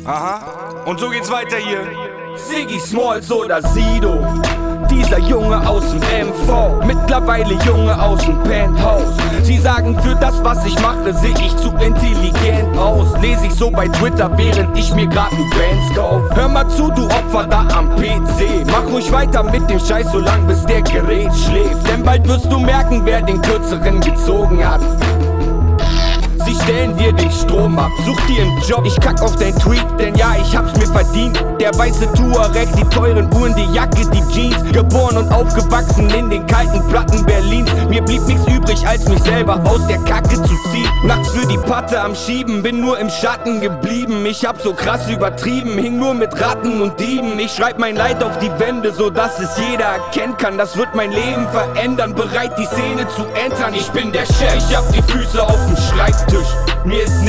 Aha, und so geht's weiter hier. Siggy Smalls oder Sido, dieser Junge aus dem MV, mittlerweile Junge aus dem Penthouse. Sie sagen, für das, was ich mache, seh ich zu intelligent aus. Lese ich so bei Twitter, während ich mir grad ein Benz kauf. Hör mal zu, du Opfer da am PC, mach ruhig weiter mit dem Scheiß, solang bis der Gerät schläft. Denn bald wirst du merken, wer den kürzeren gezogen hat. Sie stellen dir den Strom ab, such dir einen Job, ich kack auf dein Tweet, denn ja, ich hab's mir verdient. Der weiße Tuareg, die teuren Uhren, die Jacke, die Jeans. Geboren und aufgewachsen in den kalten Platten Berlins. Mir blieb nichts übrig, als mich selber aus der Kacke zu ziehen. Nachts für die Patte am Schieben, bin nur im Schatten geblieben. Ich hab so krass übertrieben, hing nur mit Ratten und Dieben. Ich schreib mein Leid auf die Wände, so dass es jeder erkennen kann. Das wird mein Leben verändern, bereit die Szene zu entern. Ich bin der Chef, ich hab die Füße auf dem Schreibtisch. Mir ist